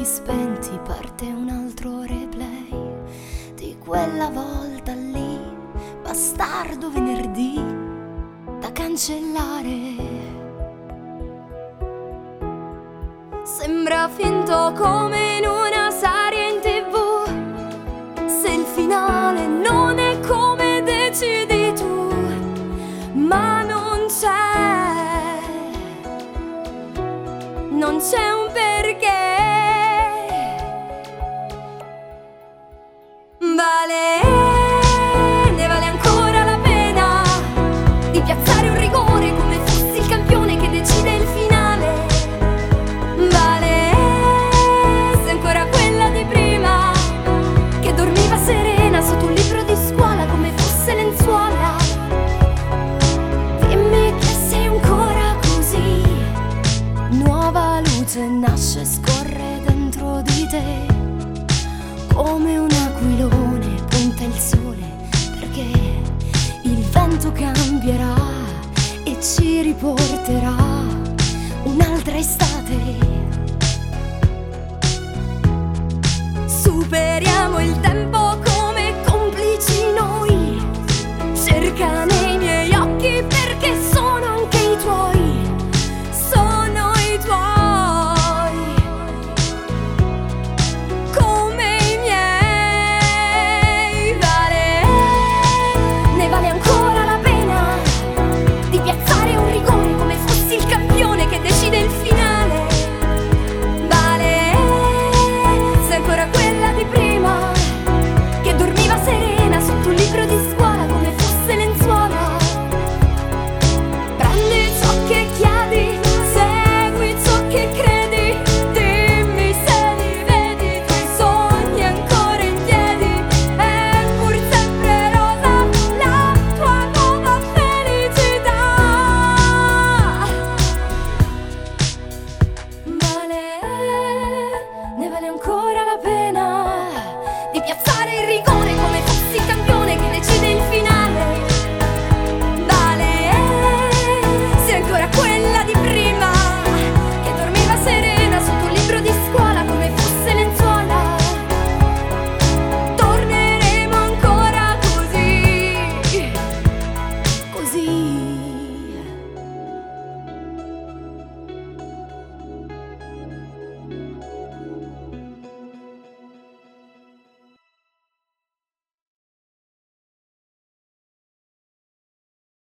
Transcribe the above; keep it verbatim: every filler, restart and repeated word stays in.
occhi spenti parte un altro replay di quella volta lì, bastardo venerdì da cancellare. Sembra finto come in una serie in tv, se il finale non è come decidi tu, ma non c'è, non c'è un perché. Vale, ne vale ancora la pena di piazzare un rigore come fossi il campione che decide il finale. Vale, sei ancora quella di prima che dormiva serena sotto un libro di scuola come fosse lenzuola. Dimmi che sei ancora così. Nuova luce nasce, scorre dentro di te come un aquilone, punta il sole perché il vento cambierà e ci riporterà un'altra estate. Superiamo il tempo